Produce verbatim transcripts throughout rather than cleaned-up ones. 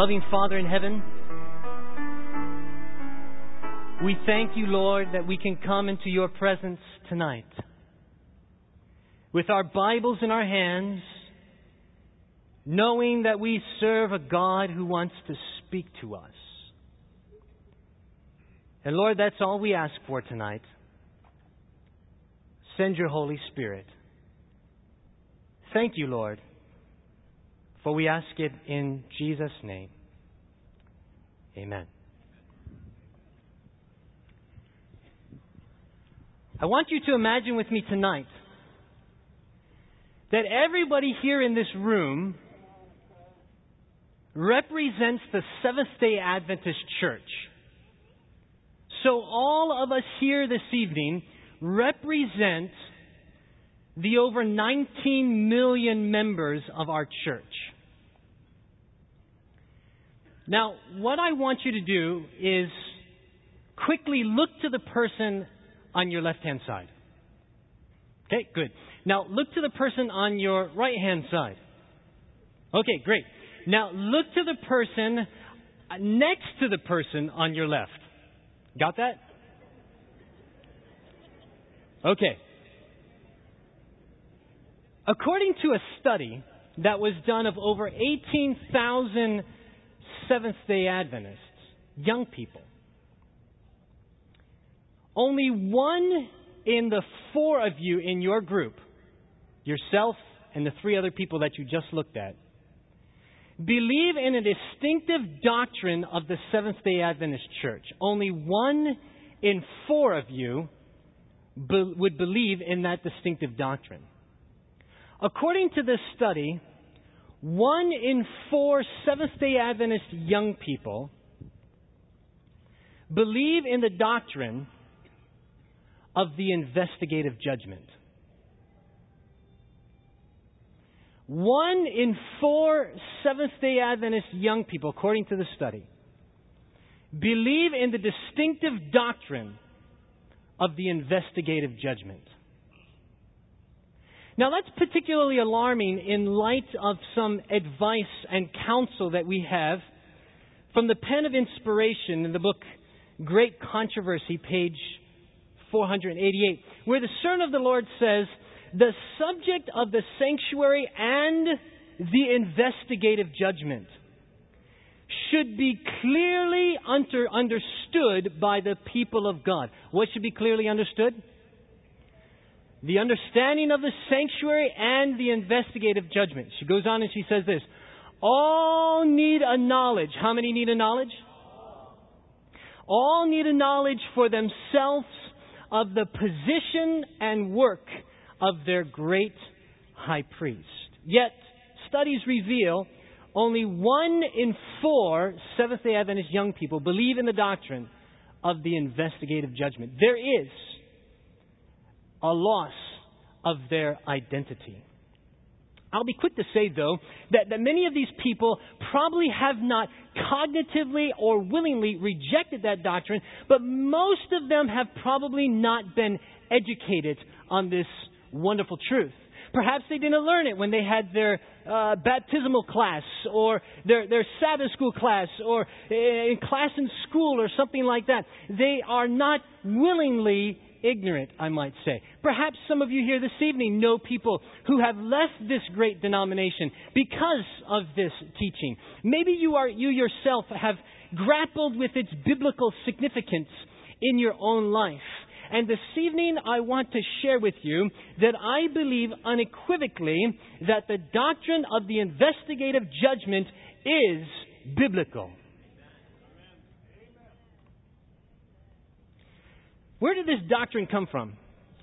Loving Father in heaven, we thank you, Lord, that we can come into your presence tonight with our Bibles in our hands, knowing that we serve a God who wants to speak to us. And Lord, that's all we ask for tonight. Send your Holy Spirit. Thank you, Lord, for we ask it in Jesus' name. Amen. I want you to imagine with me tonight that everybody here in this room represents the Seventh-day Adventist Church. So all of us here this evening represent the over nineteen million members of our church. Now, what I want you to do is quickly look to the person on your left-hand side. Okay, good. Now, look to the person on your right-hand side. Okay, great. Now, look to the person next to the person on your left. Got that? Okay. According to a study that was done of over eighteen thousand Seventh-day Adventists, young people, only one in the four of you in your group, yourself and the three other people that you just looked at, believe in a distinctive doctrine of the Seventh-day Adventist Church. Only one in four of you be- would believe in that distinctive doctrine. According to this study, one in four Seventh-day Adventist young people believe in the doctrine of the investigative judgment. One in four Seventh-day Adventist young people, according to the study, believe in the distinctive doctrine of the investigative judgment. Now, that's particularly alarming in light of some advice and counsel that we have from the pen of inspiration in the book Great Controversy, page four hundred eighty-eight, where the servant of the Lord says, the subject of the sanctuary and the investigative judgment should be clearly under, understood by the people of God. What should be clearly understood? The understanding of the sanctuary and the investigative judgment. She goes on and she says this, all need a knowledge. How many need a knowledge? All need a knowledge for themselves of the position and work of their great high priest. Yet, studies reveal only one in four Seventh-day Adventist young people believe in the doctrine of the investigative judgment. There is a loss of their identity. I'll be quick to say, though, that, that many of these people probably have not cognitively or willingly rejected that doctrine, but most of them have probably not been educated on this wonderful truth. Perhaps they didn't learn it when they had their uh, baptismal class or their, their Sabbath school class or in class in school or something like that. They are not willingly ignorant, I might say. Perhaps some of you here this evening know people who have left this great denomination because of this teaching. Maybe you are you yourself have grappled with its biblical significance in your own life. And this evening I want to share with you that I believe unequivocally that the doctrine of the investigative judgment is biblical. Where did this doctrine come from?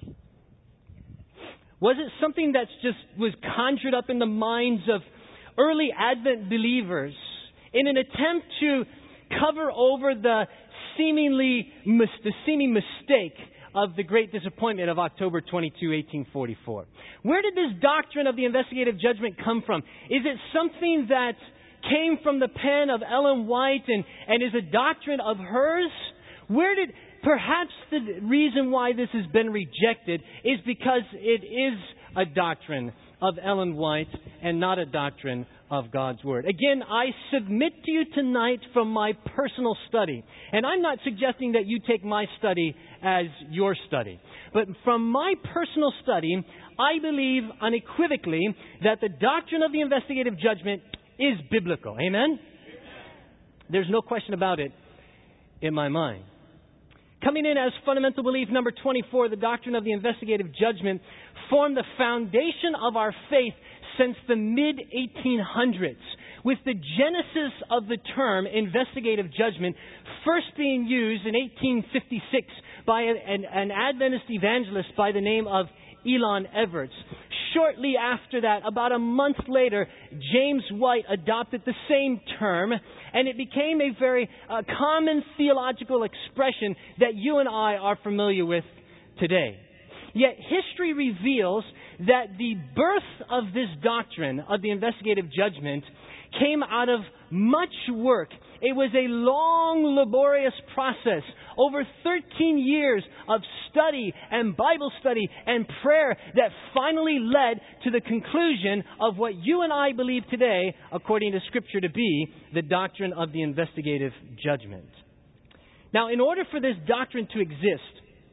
Was it something that just was conjured up in the minds of early Advent believers in an attempt to cover over the seemingly the seeming mistake of the great disappointment of October twenty-second, eighteen forty-four? Where did this doctrine of the investigative judgment come from? Is it something that came from the pen of Ellen White and, and is a doctrine of hers? Where did... Perhaps the reason why this has been rejected is because it is a doctrine of Ellen White and not a doctrine of God's Word. Again, I submit to you tonight from my personal study. And I'm not suggesting that you take my study as your study. But from my personal study, I believe unequivocally that the doctrine of the investigative judgment is biblical. Amen? Amen. There's no question about it in my mind. Coming in as fundamental belief number twenty-four, the doctrine of the investigative judgment formed the foundation of our faith since the mid eighteen hundreds, with the genesis of the term investigative judgment first being used in eighteen fifty-six by an, an Adventist evangelist by the name of Elon Everts. Shortly after that, about a month later, James White adopted the same term, and it became a very uh, common theological expression that you and I are familiar with today. Yet history reveals that the birth of this doctrine of the investigative judgment came out of much work. It was a long, laborious process. Over thirteen years of study and Bible study and prayer that finally led to the conclusion of what you and I believe today, according to Scripture, to be the doctrine of the investigative judgment. Now, in order for this doctrine to exist,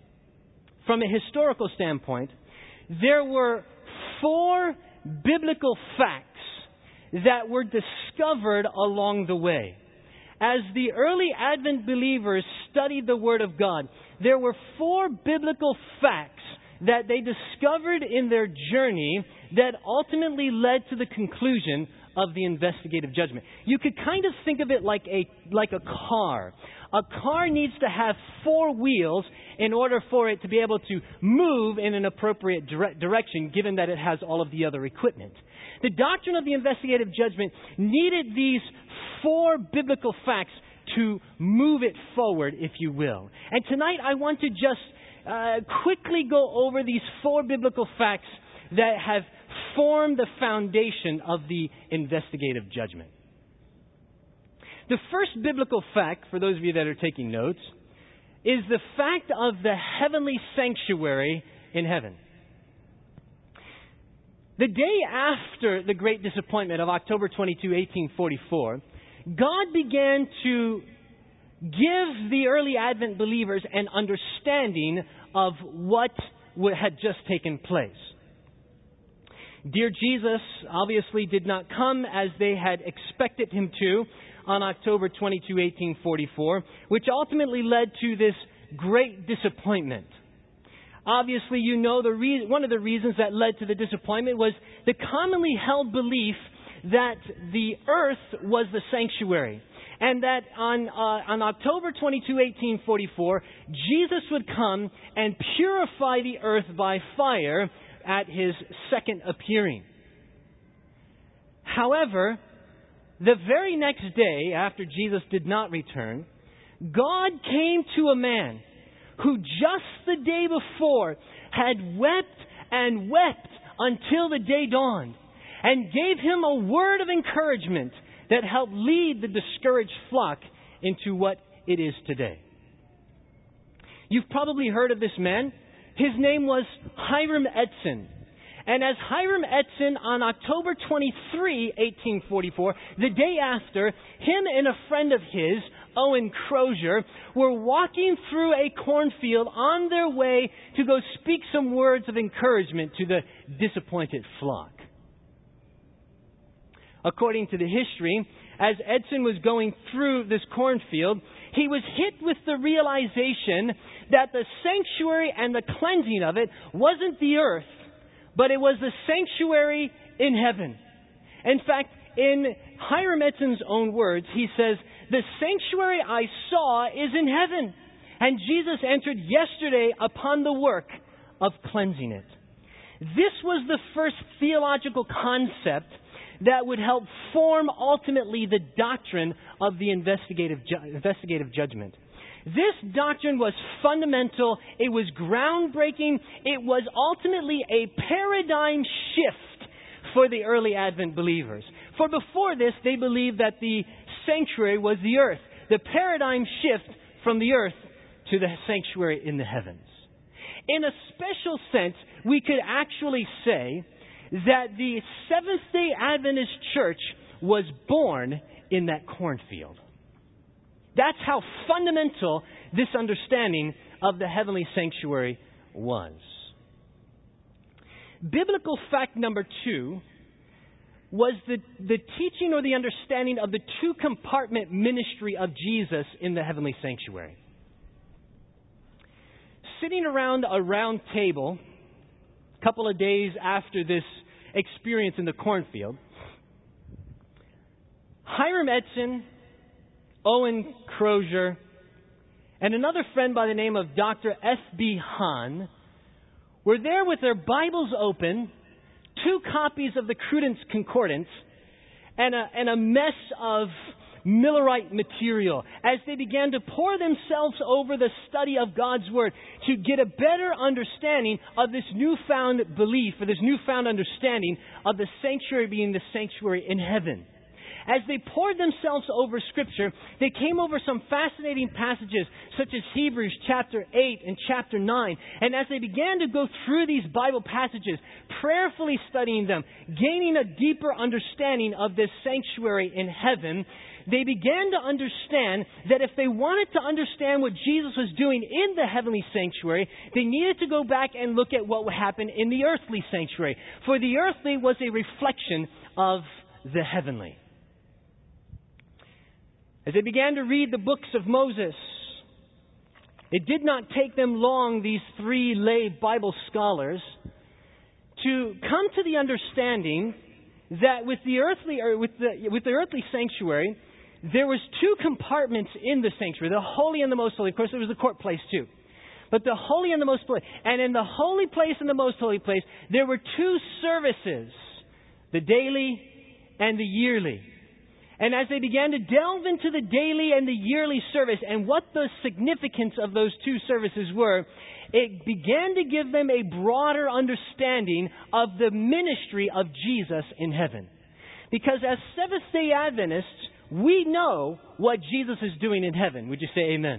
from a historical standpoint, there were four biblical facts that were discovered along the way. As the early Advent believers studied the Word of God, there were four biblical facts that they discovered in their journey that ultimately led to the conclusion of the investigative judgment. You could kind of think of it like a like a car. A car needs to have four wheels in order for it to be able to move in an appropriate dire- direction, given that it has all of the other equipment. The doctrine of the investigative judgment needed these four biblical facts to move it forward, if you will. And tonight I want to just uh, quickly go over these four biblical facts that have formed the foundation of the investigative judgment. The first biblical fact, for those of you that are taking notes, is the fact of the heavenly sanctuary in heaven. The day after the great disappointment of October twenty-second, eighteen forty-four, God began to give the early Advent believers an understanding of what had just taken place. Dear Jesus obviously did not come as they had expected him to on October twenty-second, eighteen forty-four, which ultimately led to this great disappointment. Obviously, you know, the re- one of the reasons that led to the disappointment was the commonly held belief that the earth was the sanctuary, and that on uh, on October twenty-second, eighteen forty-four, Jesus would come and purify the earth by fire at his second appearing. However, the very next day, after Jesus did not return, God came to a man who just the day before had wept and wept until the day dawned, and gave him a word of encouragement that helped lead the discouraged flock into what it is today. You've probably heard of this man. His name was Hiram Edson. And as Hiram Edson, on October twenty-third, eighteen forty-four, the day after, him and a friend of his, Owen Crozier, were walking through a cornfield on their way to go speak some words of encouragement to the disappointed flock. According to the history, as Edson was going through this cornfield, he was hit with the realization that the sanctuary and the cleansing of it wasn't the earth, but it was the sanctuary in heaven. In fact, in Hiram Edson's own words, he says, "The sanctuary I saw is in heaven, and Jesus entered yesterday upon the work of cleansing it." This was the first theological concept that would help form ultimately the doctrine of the investigative ju- investigative judgment. This doctrine was fundamental. It was groundbreaking. It was ultimately a paradigm shift for the early Advent believers. For before this, they believed that the sanctuary was the earth. The paradigm shift from the earth to the sanctuary in the heavens. In a special sense, we could actually say that the Seventh-day Adventist Church was born in that cornfield. That's how fundamental this understanding of the heavenly sanctuary was. Biblical fact number two was the, the teaching or the understanding of the two-compartment ministry of Jesus in the heavenly sanctuary. Sitting around a round table a couple of days after this experience in the cornfield, Hiram Edson, Owen Crozier, and another friend by the name of Doctor F B Hahn were there with their Bibles open, two copies of the Cruden's Concordance, and a, and a mess of Millerite material as they began to pour themselves over the study of God's Word to get a better understanding of this newfound belief, or this newfound understanding of the sanctuary being the sanctuary in heaven. As they poured themselves over Scripture, they came over some fascinating passages such as Hebrews chapter eight and chapter nine. And as they began to go through these Bible passages, prayerfully studying them, gaining a deeper understanding of this sanctuary in heaven, they began to understand that if they wanted to understand what Jesus was doing in the heavenly sanctuary, they needed to go back and look at what would happen in the earthly sanctuary. For the earthly was a reflection of the heavenly. As they began to read the books of Moses, it did not take them long, these three lay Bible scholars, to come to the understanding that with the earthly or with the with the earthly sanctuary, there was two compartments in the sanctuary, the holy and the most holy. Of course, there was the court place too. But the holy and the most holy. And in the holy place and the most holy place, there were two services, the daily and the yearly. And as they began to delve into the daily and the yearly service and what the significance of those two services were, it began to give them a broader understanding of the ministry of Jesus in heaven. Because as Seventh-day Adventists, we know what Jesus is doing in heaven. Would you say amen?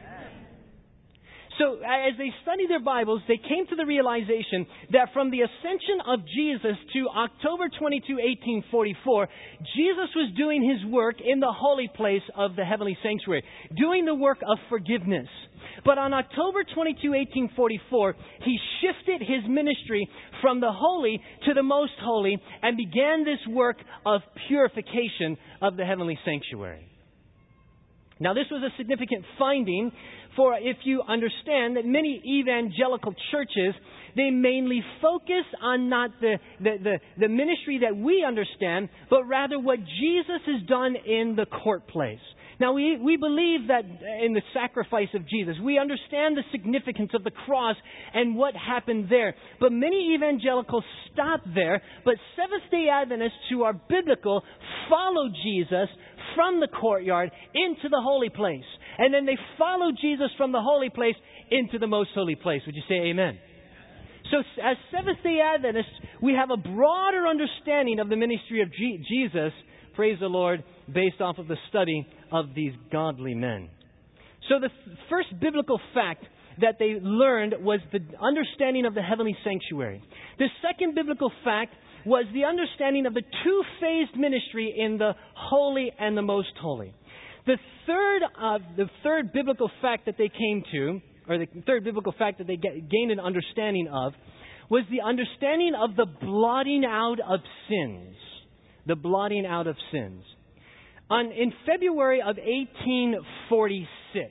So as they studied their Bibles, they came to the realization that from the ascension of Jesus to October twenty-second, eighteen forty-four, Jesus was doing His work in the holy place of the heavenly sanctuary, doing the work of forgiveness. But on October twenty-second, eighteen forty-four, He shifted His ministry from the holy to the most holy and began this work of purification of the heavenly sanctuary. Now, this was a significant finding, for if you understand that many evangelical churches, they mainly focus on not the, the, the, the ministry that we understand, but rather what Jesus has done in the court place. Now, we, we believe that in the sacrifice of Jesus. We understand the significance of the cross and what happened there. But many evangelicals stop there. But Seventh-day Adventists who are biblical follow Jesus from the courtyard into the holy place. And then they follow Jesus from the holy place into the most holy place. Would you say amen? So as Seventh-day Adventists, we have a broader understanding of the ministry of G- Jesus, praise the Lord, based off of the study of these godly men. So the f- first biblical fact that they learned was the understanding of the heavenly sanctuary. The second biblical fact was the understanding of the two-phased ministry in the holy and the most holy. The third, uh, the third biblical fact that they came to, or the third biblical fact that they get, gained an understanding of, was the understanding of the blotting out of sins. The blotting out of sins. On, in February of eighteen forty-six,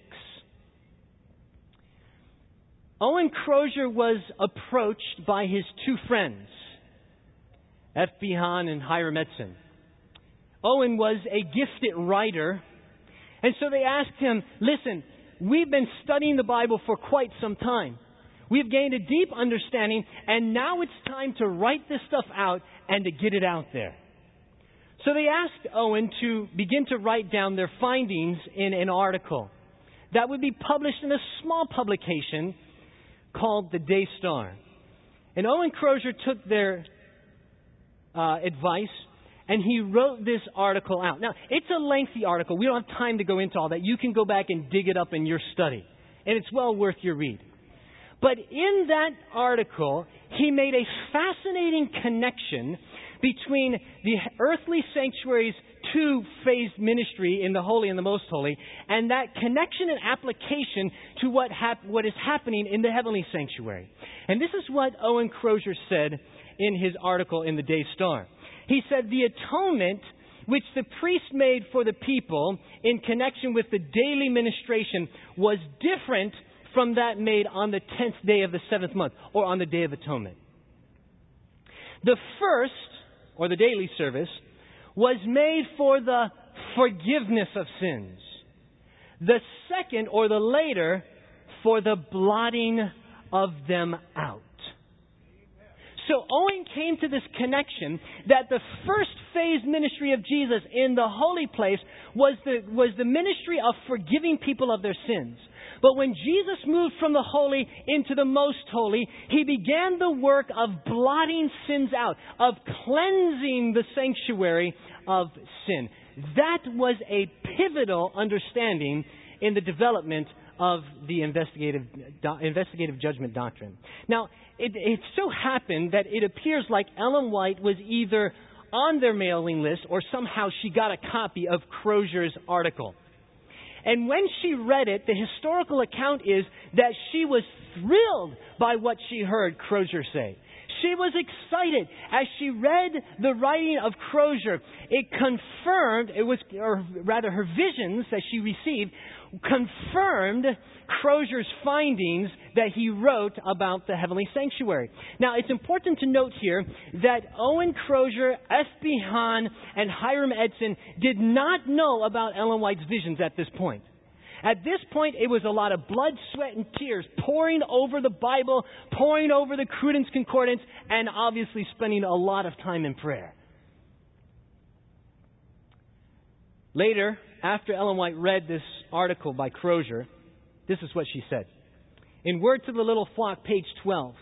Owen Crozier was approached by his two friends, F B Hahn and Hiram Edson. Owen was a gifted writer, and so they asked him, listen, we've been studying the Bible for quite some time. We've gained a deep understanding, and now it's time to write this stuff out and to get it out there. So they asked Owen to begin to write down their findings in an article that would be published in a small publication called the Day Star. And Owen Crozier took their uh, advice and he wrote this article out. Now, it's a lengthy article. We don't have time to go into all that. You can go back and dig it up in your study. And it's well worth your read. But in that article, he made a fascinating connection between the earthly sanctuary's two-phased ministry in the Holy and the Most Holy, and that connection and application to what, hap- what is happening in the heavenly sanctuary. And this is what Owen Crozier said in his article in the Day Star. He said, the atonement which the priest made for the people in connection with the daily ministration was different from that made on the tenth day of the seventh month, or on the Day of Atonement. The first, or the daily service, was made for the forgiveness of sins. The second, or the later, for the blotting of them out. So Owen came to this connection that the first phase ministry of Jesus in the holy place was the, was the ministry of forgiving people of their sins. But when Jesus moved from the holy into the most holy, He began the work of blotting sins out, of cleansing the sanctuary of sin. That was a pivotal understanding in the development of the investigative investigative judgment doctrine. Now, it, it so happened that it appears like Ellen White was either on their mailing list or somehow she got a copy of Crozier's article. And when she read it, the historical account is that she was thrilled by what she heard Crozier say. She was excited as she read the writing of Crozier. It confirmed, it was, or rather her visions that she received, confirmed Crozier's findings that he wrote about the heavenly sanctuary. Now, it's important to note here that Owen Crozier, F B Hahn, and Hiram Edson did not know about Ellen White's visions at this point. At this point, it was a lot of blood, sweat, and tears pouring over the Bible, pouring over the Cruden's Concordance, and obviously spending a lot of time in prayer. Later, after Ellen White read this article by Crozier, this is what she said. In Word to the Little Flock, page twelve.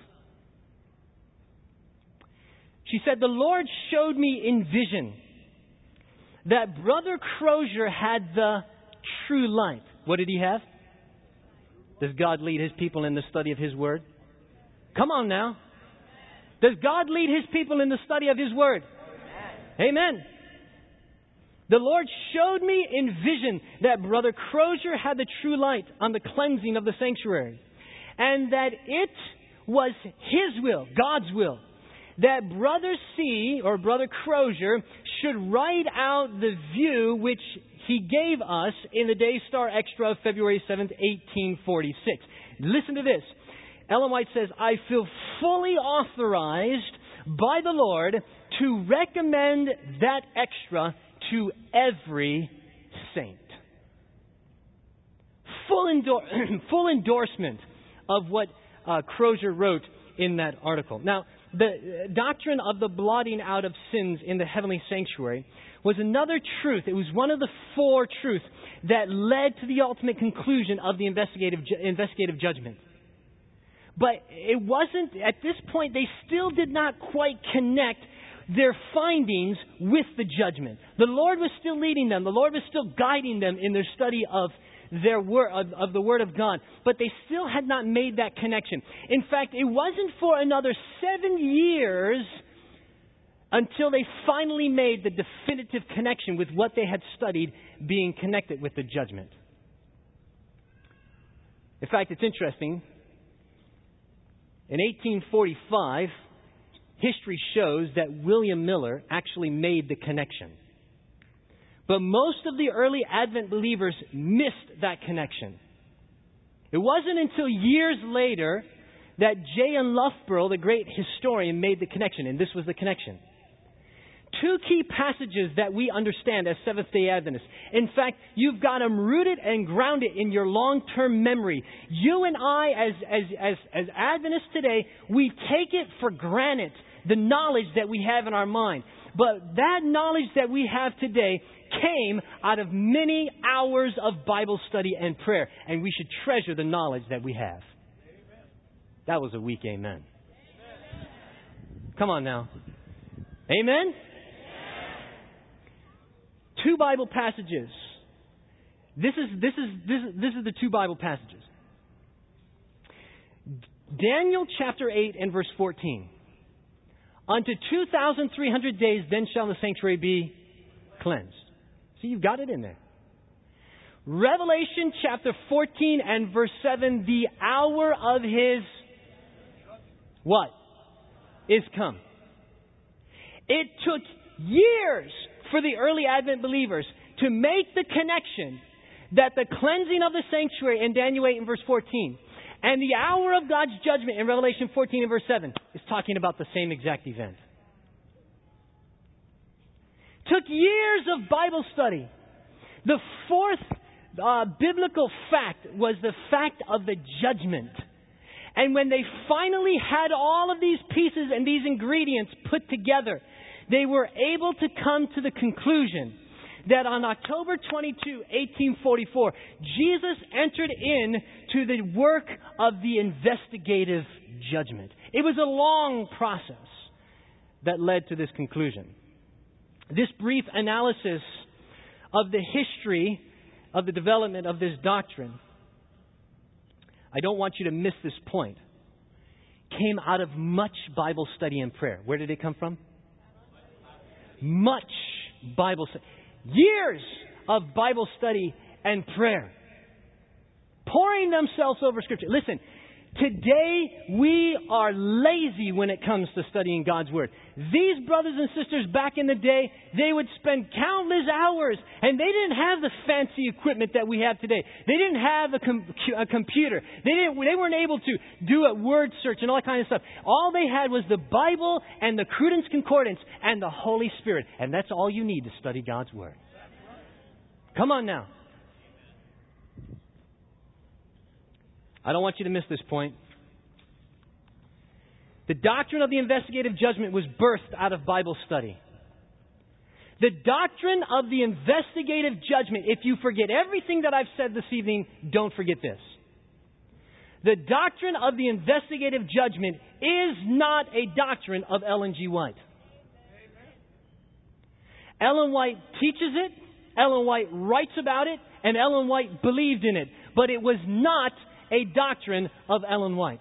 She said, "The Lord showed me in vision that Brother Crozier had the true light." What did he have? Does God lead His people in the study of His Word? Come on now. Does God lead His people in the study of His Word? Amen. Amen. The Lord showed me in vision that Brother Crozier had the true light on the cleansing of the sanctuary, and that it was His will, God's will, that Brother C, or Brother Crozier, should write out the view which he gave us in the Day Star Extra of February seventh, eighteen forty-six. Listen to this. Ellen White says, "I feel fully authorized by the Lord to recommend that extra to every saint." Full, endor- full endorsement of what uh, Crozier wrote in that article. Now, the doctrine of the blotting out of sins in the heavenly sanctuary was another truth. It was one of the four truths that led to the ultimate conclusion of the investigative investigative judgment. But it wasn't, at this point, they still did not quite connect their findings with the judgment. The Lord was still leading them. The Lord was still guiding them in their study of their word, of, of the Word of God. But they still had not made that connection. In fact, it wasn't for another seven years until they finally made the definitive connection with what they had studied being connected with the judgment. In fact, it's interesting. In eighteen forty-five, history shows that William Miller actually made the connection. But most of the early Advent believers missed that connection. It wasn't until years later that J N Loughborough, the great historian, made the connection, and this was the connection. Two key passages that we understand as Seventh-day Adventists. In fact, you've got them rooted and grounded in your long-term memory. You and I, as, as, as, as Adventists today, we take it for granted, the knowledge that we have in our mind. But that knowledge that we have today came out of many hours of Bible study and prayer. And we should treasure the knowledge that we have. Amen. That was a weak amen. Amen. Come on now. Amen? Amen? Two Bible passages. This is, this is, this is, this is the two Bible passages. Daniel chapter eight and verse fourteen. Unto two thousand three hundred days, then shall the sanctuary be cleansed. See, you've got it in there. Revelation chapter fourteen and verse seven, the hour of His what? Is come. It took years for the early Advent believers to make the connection that the cleansing of the sanctuary in Daniel eight and verse fourteen and the hour of God's judgment in Revelation fourteen and verse seven is talking about the same exact event. Took years of Bible study. The fourth uh, biblical fact was the fact of the judgment. And when they finally had all of these pieces and these ingredients put together, they were able to come to the conclusion that on October twenty-second, eighteen forty-four, Jesus entered into the work of the investigative judgment. It was a long process that led to this conclusion. This brief analysis of the history of the development of this doctrine, I don't want you to miss this point, came out of much Bible study and prayer. Where did it come from? Much Bible study. Years of Bible study and prayer. Pouring themselves over Scripture. Listen, today we are lazy when it comes to studying God's Word. These brothers and sisters back in the day, they would spend countless hours, and they didn't have the fancy equipment that we have today. They didn't have a, com- a computer. They didn't. They weren't able to do a word search and all that kind of stuff. All they had was the Bible and the Cruden's Concordance and the Holy Spirit, and that's all you need to study God's Word. Come on now. I don't want you to miss this point. The doctrine of the investigative judgment was birthed out of Bible study. The doctrine of the investigative judgment, if you forget everything that I've said this evening, don't forget this. The doctrine of the investigative judgment is not a doctrine of Ellen G. White. Ellen White teaches it, Ellen White writes about it, and Ellen White believed in it. But it was not a doctrine of Ellen White.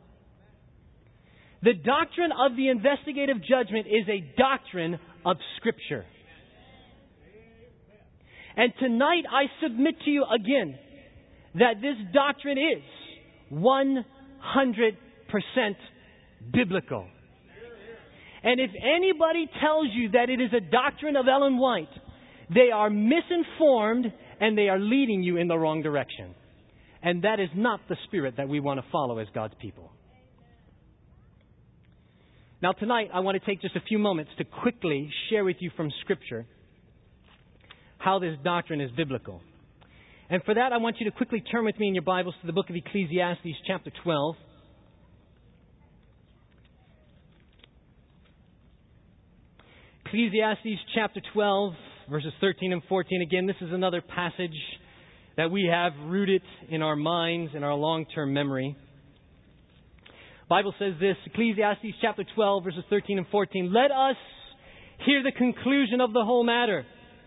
The doctrine of the investigative judgment is a doctrine of Scripture. And tonight I submit to you again that this doctrine is one hundred percent biblical. And if anybody tells you that it is a doctrine of Ellen White, they are misinformed and they are leading you in the wrong direction. And that is not the spirit that we want to follow as God's people. Now tonight, I want to take just a few moments to quickly share with you from Scripture how this doctrine is biblical. And for that, I want you to quickly turn with me in your Bibles to the book of Ecclesiastes, chapter twelve. Ecclesiastes, chapter twelve, verses thirteen and fourteen. Again, this is another passage that we have rooted in our minds, in our long-term memory. The Bible says this, Ecclesiastes chapter twelve, verses thirteen and fourteen. Let us hear the conclusion of the whole matter.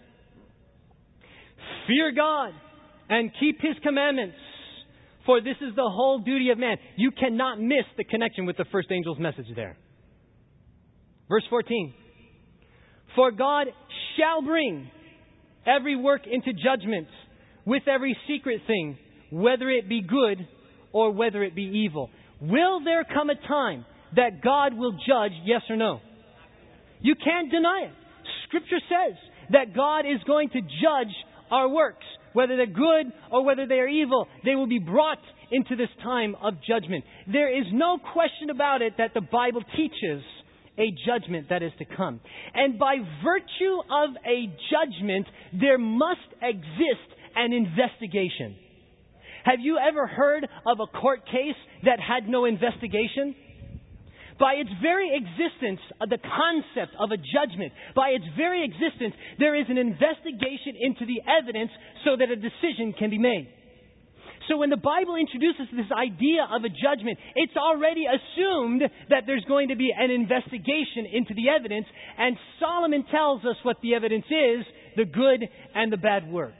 Fear God and keep His commandments, for this is the whole duty of man. You cannot miss the connection with the first angel's message there. Verse fourteen. For God shall bring every work into judgment with every secret thing, whether it be good or whether it be evil. Will there come a time that God will judge, yes or no? You can't deny it. Scripture says that God is going to judge our works. Whether they're good or whether they are evil, they will be brought into this time of judgment. There is no question about it that the Bible teaches a judgment that is to come. And by virtue of a judgment, there must exist an investigation. Have you ever heard of a court case that had no investigation? By its very existence, the concept of a judgment, by its very existence, there is an investigation into the evidence so that a decision can be made. So when the Bible introduces this idea of a judgment, it's already assumed that there's going to be an investigation into the evidence, and Solomon tells us what the evidence is, the good and the bad works.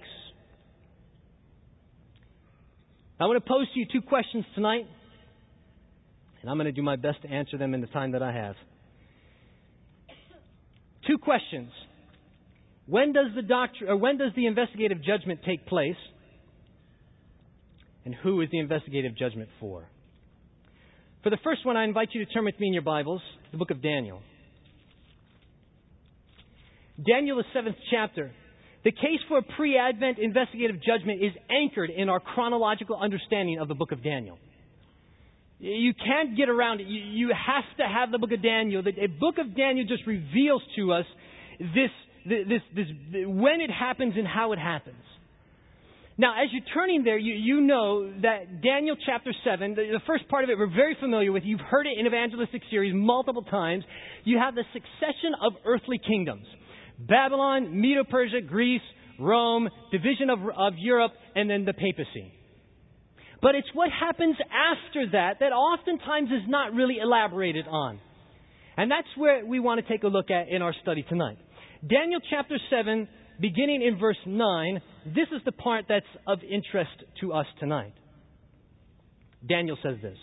I want to pose to you two questions tonight, and I'm going to do my best to answer them in the time that I have. questions. When does the doctrine, or when does the investigative judgment take place? And who is the investigative judgment for? For the first one, I invite you to turn with me in your Bibles, the book of Daniel. Daniel, the seventh chapter. The case for pre-Advent investigative judgment is anchored in our chronological understanding of the book of Daniel. You can't get around it. You, you have to have the book of Daniel. The, the book of Daniel just reveals to us this, this, this, when it happens and how it happens. Now, as you're turning there, you, you know that Daniel chapter seven, the, the first part of it we're very familiar with. You've heard it in evangelistic series multiple times. You have the succession of earthly kingdoms. Babylon, Medo-Persia, Greece, Rome, division of, of Europe, and then the papacy. But it's what happens after that that oftentimes is not really elaborated on. And that's where we want to take a look at in our study tonight. Daniel chapter seven, beginning in verse nine, this is the part that's of interest to us tonight. Daniel says this.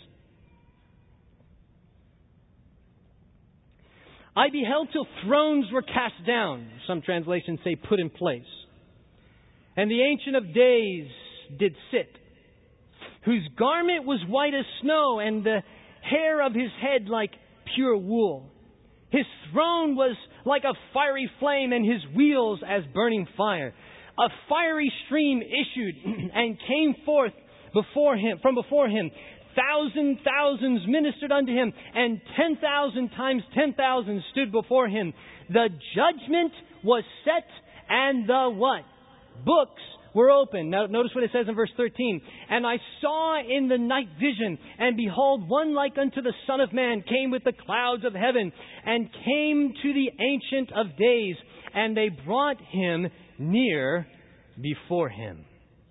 I beheld till thrones were cast down. Some translations say put in place. And the Ancient of Days did sit, whose garment was white as snow, and the hair of his head like pure wool. His throne was like a fiery flame, and his wheels as burning fire. A fiery stream issued and came forth before him, from before him. Thousand thousands ministered unto him, and ten thousand times ten thousand stood before him. The judgment was set, and the what? Books were open. Now, notice what it says in verse thirteen. And I saw in the night vision, and behold, one like unto the Son of Man came with the clouds of heaven, and came to the Ancient of Days, and they brought him near before him.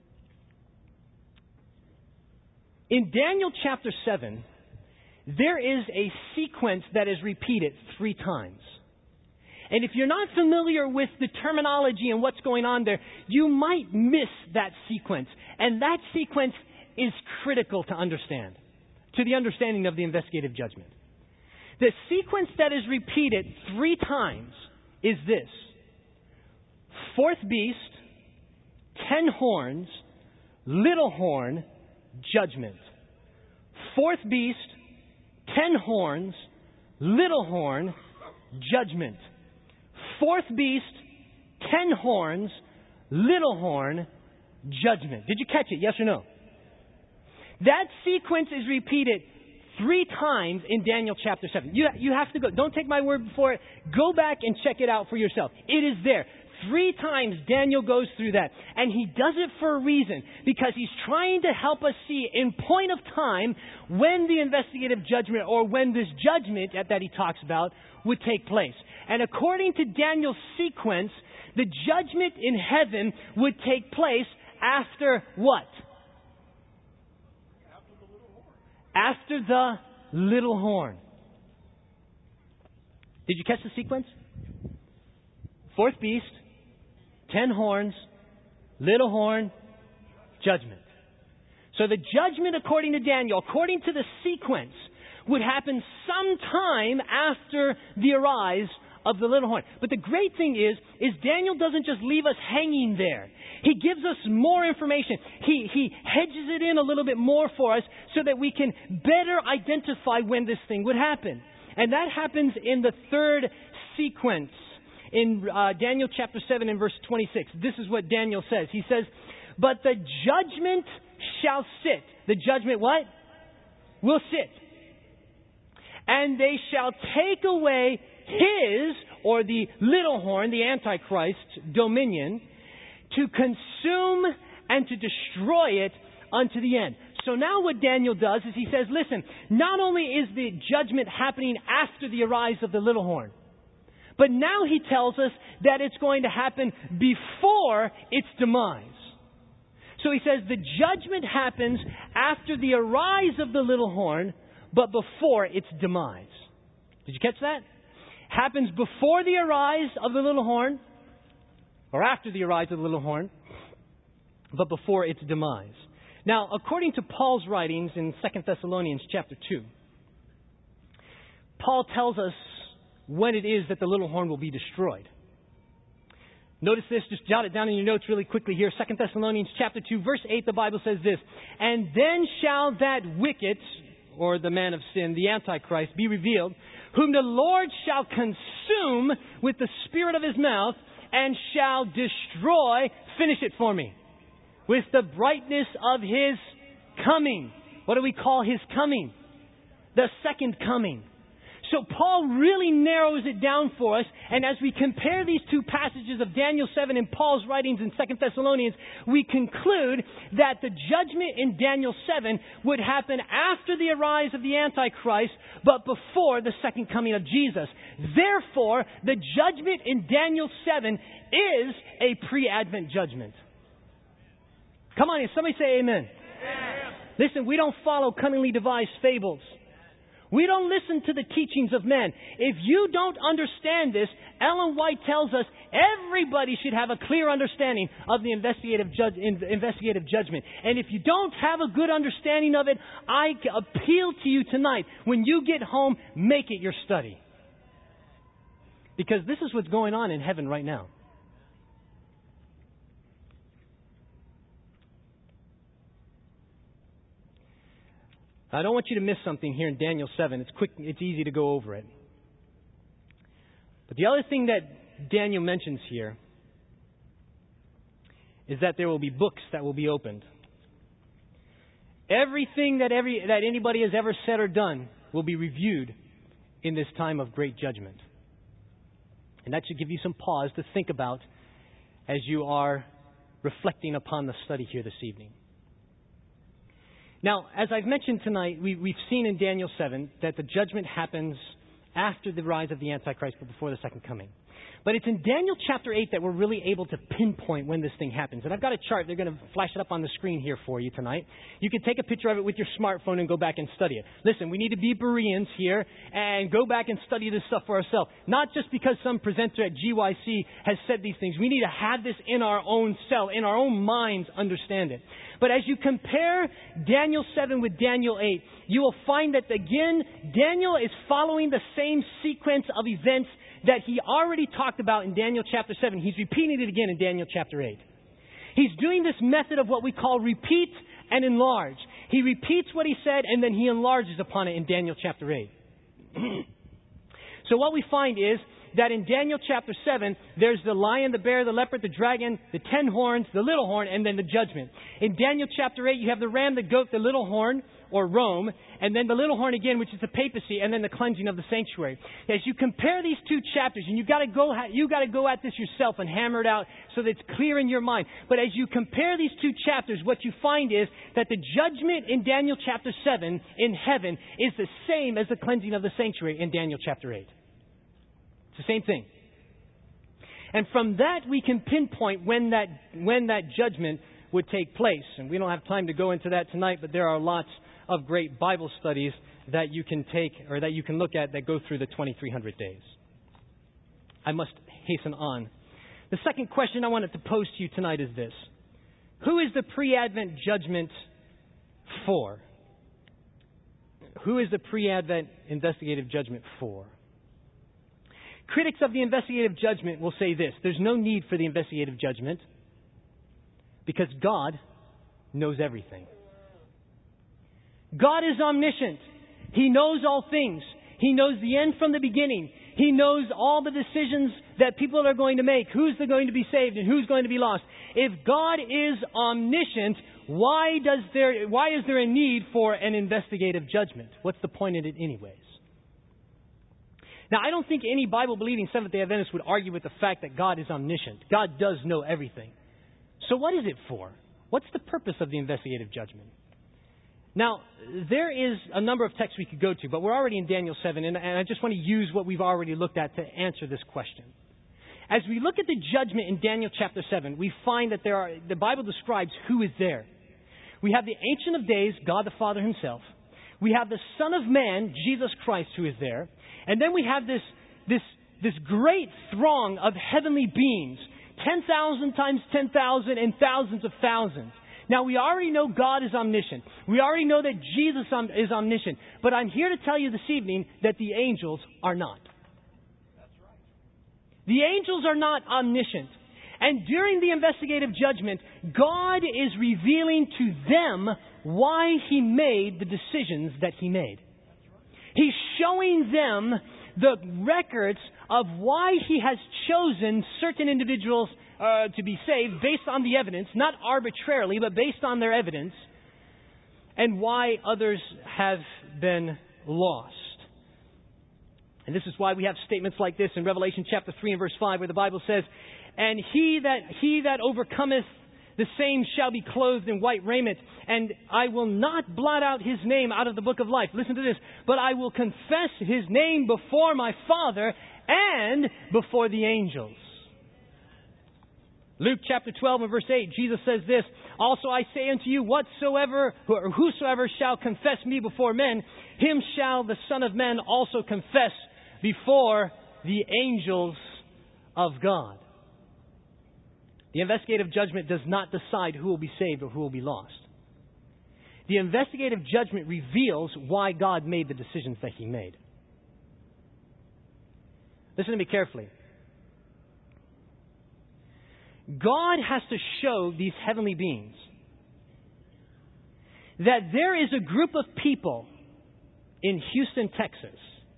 In Daniel chapter seven, there is a sequence that is repeated three times. And if you're not familiar with the terminology and what's going on there, you might miss that sequence. And that sequence is critical to understand, to the understanding of the investigative judgment. The sequence that is repeated three times is this. Fourth beast, ten horns, little horn, judgment. Fourth beast, ten horns, little horn, judgment. Fourth beast, ten horns, little horn, judgment. Did you catch it? Yes or no? That sequence is repeated three times in Daniel chapter seven. You, you have to go. Don't take my word for it. Go back and check it out for yourself. It is there. Three times Daniel goes through that. And he does it for a reason. Because he's trying to help us see in point of time when the investigative judgment or when this judgment that he talks about would take place. And according to Daniel's sequence, the judgment in heaven would take place after what? After the little horn. Did you catch the sequence? Fourth beast, ten horns, little horn, judgment. So the judgment, according to Daniel, according to the sequence, would happen sometime after the arise of the little horn. But the great thing is, is Daniel doesn't just leave us hanging there. He gives us more information. He, he hedges it in a little bit more for us so that we can better identify when this thing would happen. And that happens in the third sequence. In uh, Daniel chapter seven and verse twenty-six, this is what Daniel says. He says, but the judgment shall sit. The judgment what? Will sit. And they shall take away his, or the little horn, the Antichrist's dominion, to consume and to destroy it unto the end. So now what Daniel does is he says, listen, not only is the judgment happening after the arise of the little horn, but now he tells us that it's going to happen before its demise. So he says the judgment happens after the arise of the little horn, but before its demise. Did you catch that? Happens before the arise of the little horn, or after the arise of the little horn, but before its demise. Now, according to Paul's writings in Second Thessalonians chapter two, Paul tells us when it is that the little horn will be destroyed. Notice this, just jot it down in your notes really quickly here. Second Thessalonians chapter two, verse eight, the Bible says this, "And then shall that wicked," or the man of sin, the Antichrist, "be revealed, whom the Lord shall consume with the spirit of his mouth, and shall destroy," finish it for me, "with the brightness of his coming." What do we call his coming? The second coming. So Paul really narrows it down for us, and as we compare these two passages of Daniel seven and Paul's writings in Second Thessalonians, we conclude that the judgment in Daniel seven would happen after the arise of the Antichrist, but before the second coming of Jesus. Therefore, the judgment in Daniel seven is a pre-Advent judgment. Come on, somebody say amen. Amen. Listen, we don't follow cunningly devised fables. We don't listen to the teachings of men. If you don't understand this, Ellen White tells us everybody should have a clear understanding of the investigative, judge, investigative judgment. And if you don't have a good understanding of it, I appeal to you tonight. When you get home, make it your study. Because this is what's going on in heaven right now. I don't want you to miss something here in Daniel seven. It's quick, it's easy to go over it. But the other thing that Daniel mentions here is that there will be books that will be opened. Everything that every that anybody has ever said or done will be reviewed in this time of great judgment. And that should give you some pause to think about as you are reflecting upon the study here this evening. Now, as I've mentioned tonight, we, we've seen in Daniel seven that the judgment happens after the rise of the Antichrist, but before the second coming. But it's in Daniel chapter eight that we're really able to pinpoint when this thing happens. And I've got a chart. They're going to flash it up on the screen here for you tonight. You can take a picture of it with your smartphone and go back and study it. Listen, we need to be Bereans here and go back and study this stuff for ourselves. Not just because some presenter at G Y C has said these things. We need to have this in our own self, in our own minds, understand it. But as you compare Daniel seven with Daniel eight, you will find that, again, Daniel is following the same sequence of events that he already talked about in Daniel chapter seven. He's repeating it again in Daniel chapter eight. He's doing this method of what we call repeat and enlarge. He repeats what he said and then he enlarges upon it in Daniel chapter eight. So what we find is that in Daniel chapter seven, there's the lion, the bear, the leopard, the dragon, the ten horns, the little horn, and then the judgment. In Daniel chapter eight, you have the ram, the goat, the little horn, or Rome, and then the little horn again, which is the papacy, and then the cleansing of the sanctuary. As you compare these two chapters, and you got to go, you got to go at this yourself and hammer it out so that it's clear in your mind. But as you compare these two chapters, what you find is that the judgment in Daniel chapter seven in heaven is the same as the cleansing of the sanctuary in Daniel chapter eight. It's the same thing. And from that, we can pinpoint when that when that judgment would take place. And we don't have time to go into that tonight, but there are lots of great Bible studies that you can take or that you can look at that go through the twenty-three hundred days. I must hasten on. The second question I wanted to pose to you tonight is this. Who is the pre-Advent judgment for? Who is the pre-Advent investigative judgment for? Critics of the investigative judgment will say this. There's no need for the investigative judgment because God knows everything. God is omniscient. He knows all things. He knows the end from the beginning. He knows all the decisions that people are going to make, who's going to be saved and who's going to be lost. If God is omniscient, why does there why is there a need for an investigative judgment? What's the point in it anyways? Now, I don't think any Bible-believing Seventh-day Adventist would argue with the fact that God is omniscient. God does know everything. So what is it for? What's the purpose of the investigative judgment? Now, there is a number of texts we could go to, but we're already in Daniel seven, and, and I just want to use what we've already looked at to answer this question. As we look at the judgment in Daniel chapter seven, we find that there are the Bible describes who is there. We have the Ancient of Days, God the Father himself. We have the Son of Man, Jesus Christ, who is there. And then we have this, this, this great throng of heavenly beings, ten thousand times ten thousand and thousands of thousands. Now, we already know God is omniscient. We already know that Jesus is omniscient. But I'm here to tell you this evening that the angels are not. The angels are not omniscient. And during the investigative judgment, God is revealing to them why He made the decisions that He made. He's showing them the records of why He has chosen certain individuals uh, to be saved based on the evidence, not arbitrarily, but based on their evidence, and why others have been lost. And this is why we have statements like this in Revelation chapter three and verse five, where the Bible says, And he that he that overcometh, the same shall be clothed in white raiment, and I will not blot out his name out of the book of life. Listen to this. But I will confess his name before my Father and before the angels. Luke chapter twelve and verse eight, Jesus says this, Also I say unto you, whatsoever, or whosoever shall confess me before men, him shall the Son of Man also confess before the angels of God. The investigative judgment does not decide who will be saved or who will be lost. The investigative judgment reveals why God made the decisions that He made. Listen to me carefully. God has to show these heavenly beings that there is a group of people in Houston, Texas,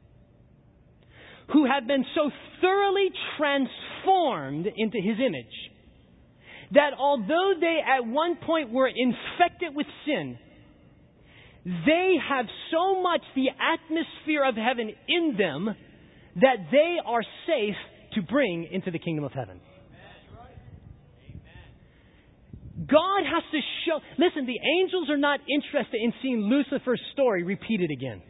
who have been so thoroughly transformed into His image that although they at one point were infected with sin, they have so much the atmosphere of heaven in them that they are safe to bring into the kingdom of heaven. God has to show... Listen, the angels are not interested in seeing Lucifer's story repeated again.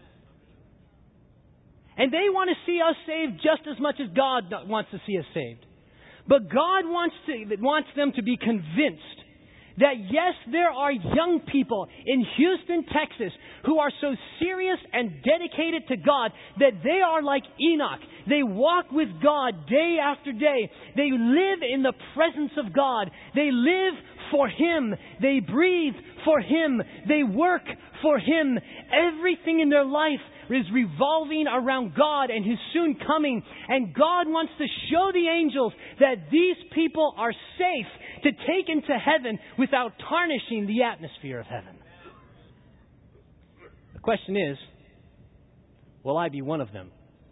And they want to see us saved just as much as God wants to see us saved. But God wants to, wants them to be convinced that yes, there are young people in Houston, Texas, who are so serious and dedicated to God that they are like Enoch. They walk with God day after day. They live in the presence of God. They live for Him. They breathe for Him. They work for Him. Everything in their life is revolving around God and His soon coming. And God wants to show the angels that these people are safe to take into heaven without tarnishing the atmosphere of heaven. The question is, will I be one of them?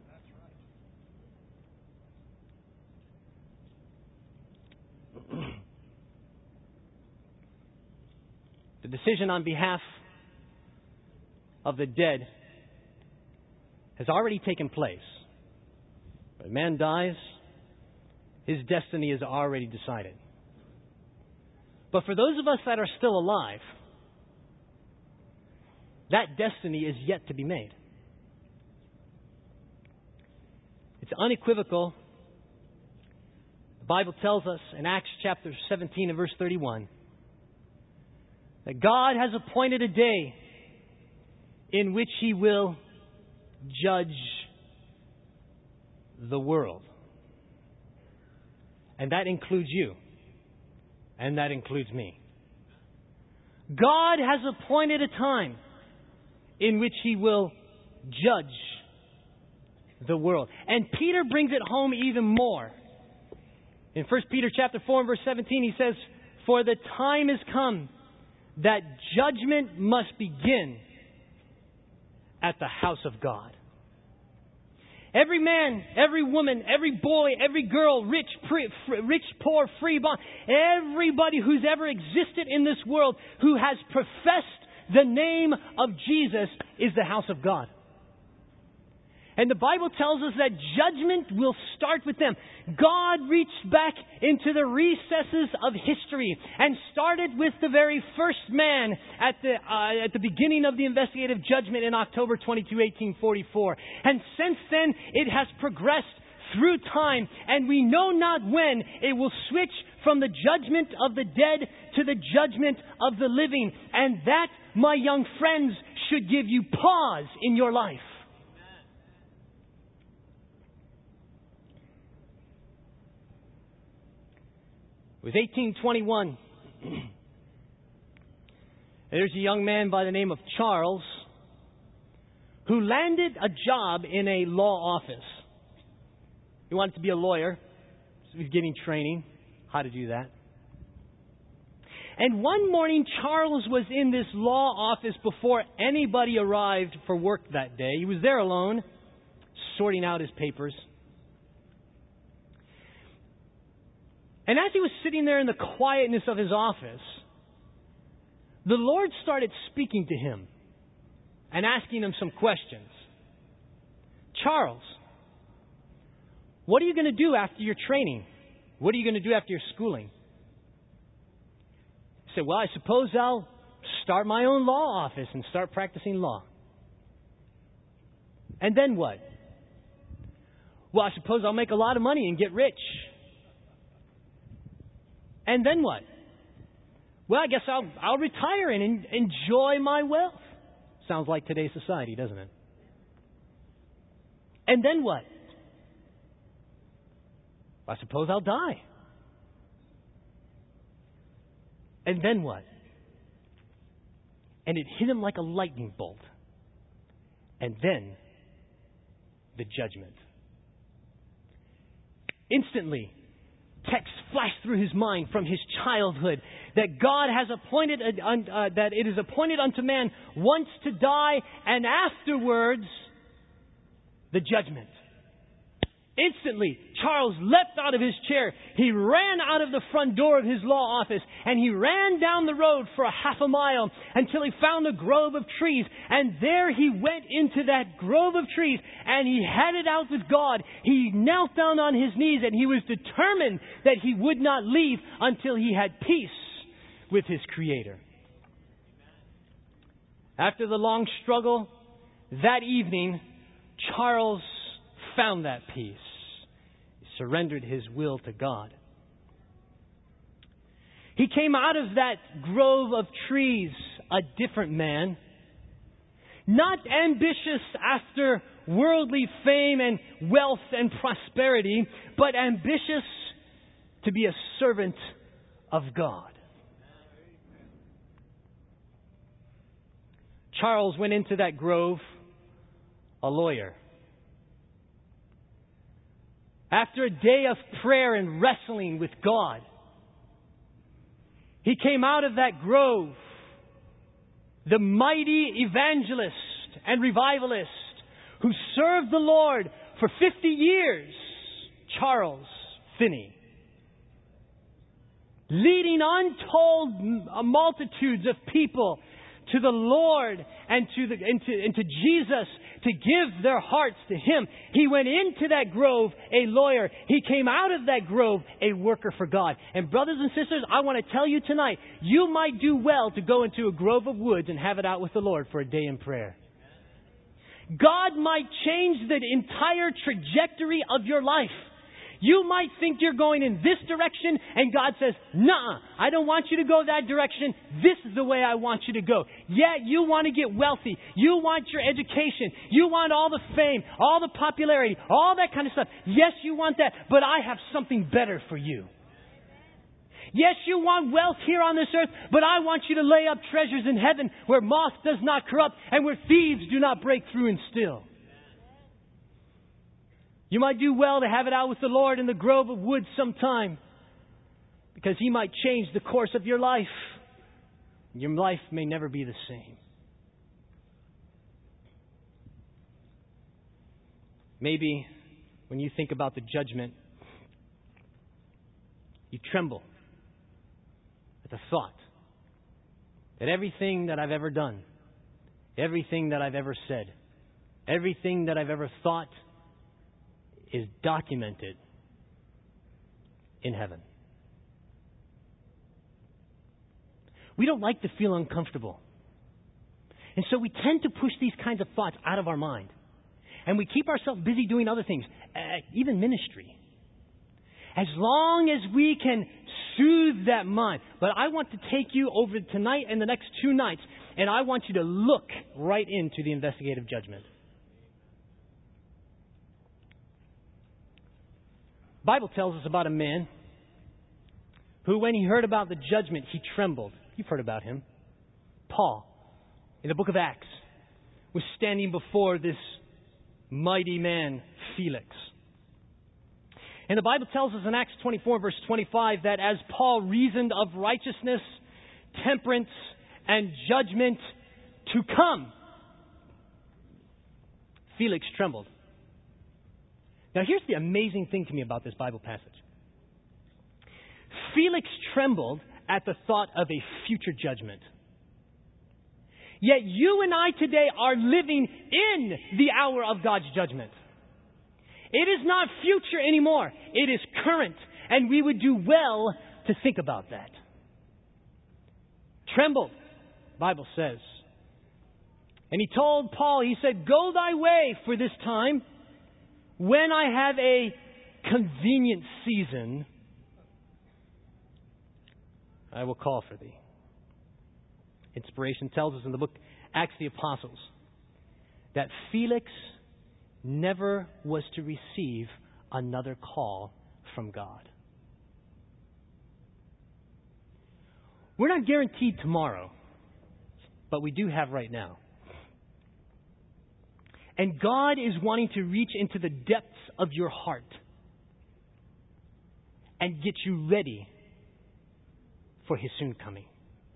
The decision on behalf of the dead has already taken place. When man dies, his destiny is already decided. But for those of us that are still alive, that destiny is yet to be made. It's unequivocal. The Bible tells us in Acts chapter seventeen and verse thirty-one that God has appointed a day in which He will judge the world. And that includes you. And that includes me. God has appointed a time in which He will judge the world. And Peter brings it home even more. In First Peter chapter four and verse seventeen, he says, For the time is come that judgment must begin at the house of God. Every man, every woman, every boy, every girl, rich, pre, rich, poor, free, bond, everybody who's ever existed in this world who has professed the name of Jesus is the house of God. And the Bible tells us that judgment will start with them. God reached back into the recesses of history and started with the very first man at the uh, at the beginning of the investigative judgment in October twenty-second, eighteen forty-four. And since then, it has progressed through time, and we know not when it will switch from the judgment of the dead to the judgment of the living. And that, my young friends, should give you pause in your life. It was eighteen twenty-one. There's a young man by the name of Charles who landed a job in a law office. He wanted to be a lawyer. So he's getting training how to do that. And one morning, Charles was in this law office before anybody arrived for work that day. He was there alone, sorting out his papers. And as he was sitting there in the quietness of his office, the Lord started speaking to him and asking him some questions. Charles, what are you going to do after your training? What are you going to do after your schooling? He said, well, I suppose I'll start my own law office and start practicing law. And then what? Well, I suppose I'll make a lot of money and get rich. And then what? Well, I guess I'll I'll retire and en- enjoy my wealth. Sounds like today's society, doesn't it? And then what? I suppose I'll die. And then what? And it hit him like a lightning bolt. And then the judgment. Instantly, text flashed through his mind from his childhood that God has appointed, uh, uh, that it is appointed unto man once to die, and afterwards the judgment. Instantly, Charles leapt out of his chair. He ran out of the front door of his law office, and he ran down the road for a half a mile until he found a grove of trees. And there he went into that grove of trees, and he had it out with God. He knelt down on his knees, and he was determined that he would not leave until he had peace with his Creator. After the long struggle, that evening, Charles found that peace. He surrendered his will to God. He came out of that grove of trees a different man, not ambitious after worldly fame and wealth and prosperity, but ambitious to be a servant of God. Charles went into that grove a lawyer. After a day of prayer and wrestling with God, he came out of that grove the mighty evangelist and revivalist who served the Lord for fifty years, Charles Finney, leading untold multitudes of people to the Lord and to the and to, and to Jesus, to give their hearts to Him. He went into that grove a lawyer. He came out of that grove a worker for God. And brothers and sisters, I want to tell you tonight, you might do well to go into a grove of woods and have it out with the Lord for a day in prayer. God might change the entire trajectory of your life. You might think you're going in this direction, and God says, "Nuh-uh, I don't want you to go that direction. This is the way I want you to go." Yeah, you want to get wealthy. You want your education. You want all the fame, all the popularity, all that kind of stuff. Yes, you want that, but I have something better for you. Yes, you want wealth here on this earth, but I want you to lay up treasures in heaven where moth does not corrupt and where thieves do not break through and steal. You might do well to have it out with the Lord in the grove of woods sometime, because He might change the course of your life. Your life may never be the same. Maybe when you think about the judgment, you tremble at the thought that everything that I've ever done, everything that I've ever said, everything that I've ever thought is documented in heaven. We don't like to feel uncomfortable. And so we tend to push these kinds of thoughts out of our mind. And we keep ourselves busy doing other things, uh, even ministry. As long as we can soothe that mind. But I want to take you over tonight and the next two nights, and I want you to look right into the investigative judgment. The Bible tells us about a man who, when he heard about the judgment, he trembled. You've heard about him. Paul, in the book of Acts, was standing before this mighty man, Felix. And the Bible tells us in Acts twenty-four, verse twenty-five, that as Paul reasoned of righteousness, temperance, and judgment to come, Felix trembled. Now here's the amazing thing to me about this Bible passage. Felix trembled at the thought of a future judgment. Yet you and I today are living in the hour of God's judgment. It is not future anymore. It is current. And we would do well to think about that. Trembled, the Bible says. And he told Paul, he said, "Go thy way for this time. When I have a convenient season, I will call for thee." Inspiration tells us in the book Acts of the Apostles that Felix never was to receive another call from God. We're not guaranteed tomorrow, but we do have right now. And God is wanting to reach into the depths of your heart and get you ready for His soon coming.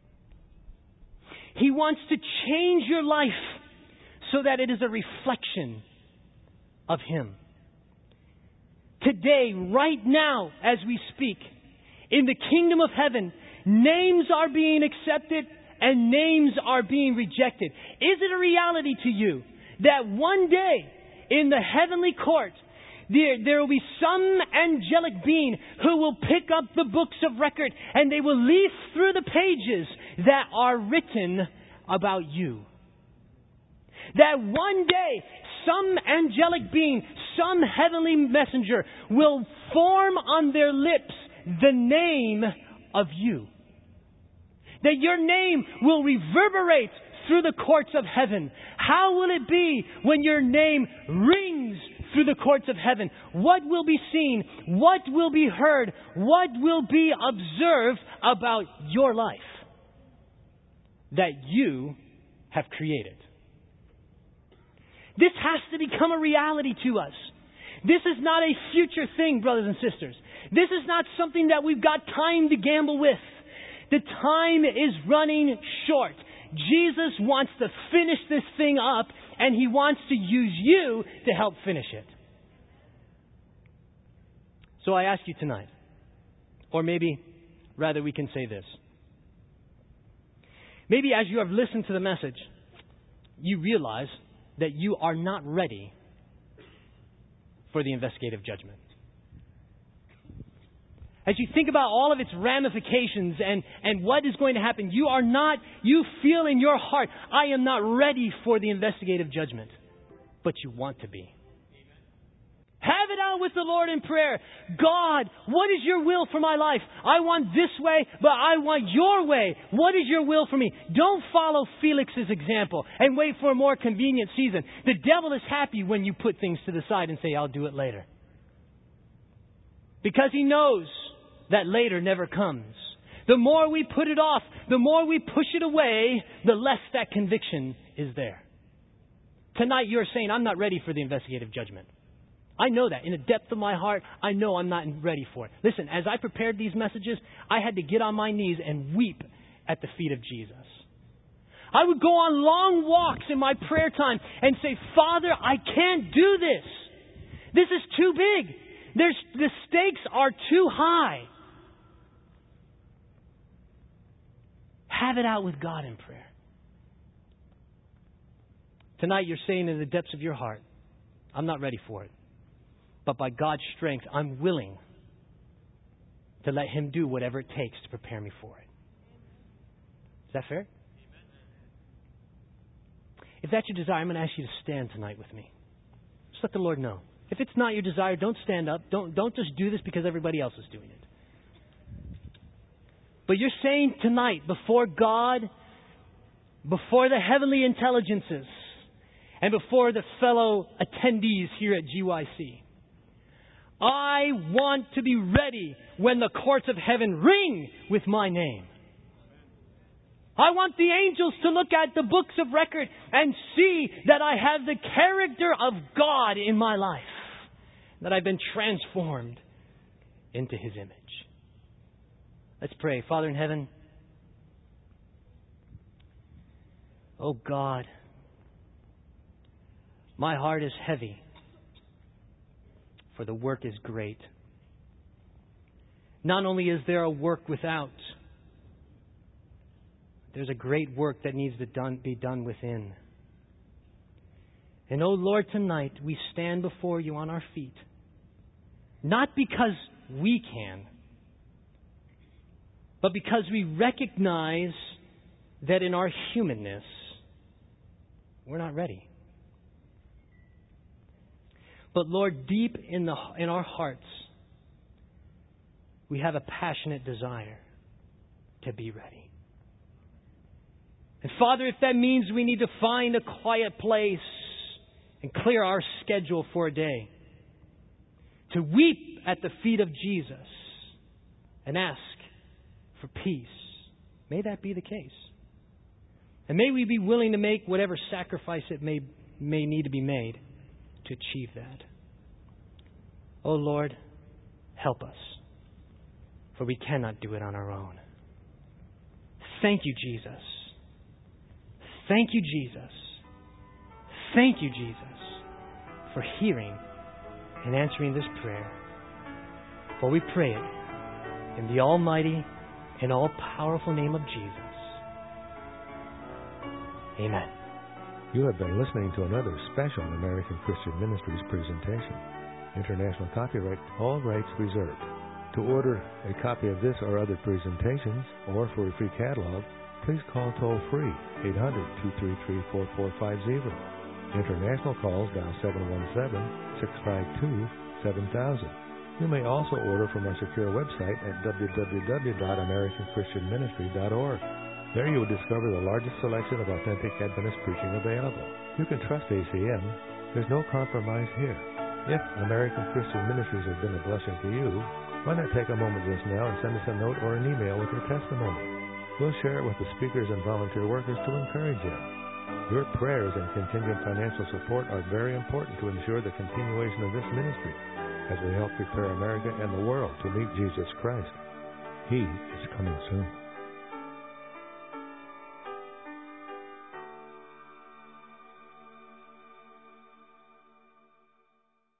He wants to change your life so that it is a reflection of Him. Today, right now, as we speak, in the kingdom of heaven, names are being accepted and names are being rejected. Is it a reality to you that one day in the heavenly court, there, there will be some angelic being who will pick up the books of record and they will leaf through the pages that are written about you? That one day, some angelic being, some heavenly messenger will form on their lips the name of you. That your name will reverberate through the courts of heaven. How will it be when your name rings through the courts of heaven? What will be seen? What will be heard? What will be observed about your life that you have created? This has to become a reality to us. This is not a future thing, brothers and sisters. This is not something that we've got time to gamble with. The time is running short. Jesus wants to finish this thing up, and He wants to use you to help finish it. So I ask you tonight, or maybe rather we can say this. Maybe as you have listened to the message, you realize that you are not ready for the investigative judgment. As you think about all of its ramifications and, and what is going to happen, you are not, you feel in your heart, I am not ready for the investigative judgment. But you want to be. Have it out with the Lord in prayer. God, what is your will for my life? I want this way, but I want your way. What is your will for me? Don't follow Felix's example and wait for a more convenient season. The devil is happy when you put things to the side and say, I'll do it later. Because he knows that later never comes. The more we put it off, the more we push it away, the less that conviction is there. Tonight you're saying, I'm not ready for the investigative judgment. I know that. In the depth of my heart, I know I'm not ready for it. Listen, as I prepared these messages, I had to get on my knees and weep at the feet of Jesus. I would go on long walks in my prayer time and say, Father, I can't do this. This is too big. There's, the stakes are too high. Have it out with God in prayer. Tonight you're saying in the depths of your heart, I'm not ready for it. But by God's strength, I'm willing to let Him do whatever it takes to prepare me for it. Is that fair? If that's your desire, I'm going to ask you to stand tonight with me. Just let the Lord know. If it's not your desire, don't stand up. Don't, don't just do this because everybody else is doing it. But you're saying tonight, before God, before the heavenly intelligences, and before the fellow attendees here at G Y C, I want to be ready when the courts of heaven ring with my name. I want the angels to look at the books of record and see that I have the character of God in my life. That I've been transformed into His image. Let's pray. Father in heaven, oh God, my heart is heavy, for the work is great. Not only is there a work without, there's a great work that needs to done, be done within. And oh Lord, tonight we stand before You on our feet, not because we can, but because we recognize that in our humanness, we're not ready. But Lord, deep in the in our hearts, we have a passionate desire to be ready. And Father, if that means we need to find a quiet place and clear our schedule for a day, to weep at the feet of Jesus and ask for peace, may that be the case. And may we be willing to make whatever sacrifice it may, may need to be made to achieve that. Oh Lord, help us, for we cannot do it on our own. Thank You, Jesus. Thank You, Jesus. Thank You, Jesus, for hearing and answering this prayer. For we pray it in the almighty and all-powerful name of Jesus. Amen. You have been listening to another special American Christian Ministries presentation. International copyright, all rights reserved. To order a copy of this or other presentations, or for a free catalog, please call toll-free eight hundred, two three three, four four five zero. International calls dial seven one seven, six five two, seven thousand. You may also order from our secure website at w w w dot american christian ministry dot org. There you will discover the largest selection of authentic Adventist preaching available. You can trust A C M. There's no compromise here. If American Christian Ministries has been a blessing to you, why not take a moment just now and send us a note or an email with your testimony? We'll share it with the speakers and volunteer workers to encourage you. Your prayers and contingent financial support are very important to ensure the continuation of this ministry as we help prepare America and the world to meet Jesus Christ. He is coming soon.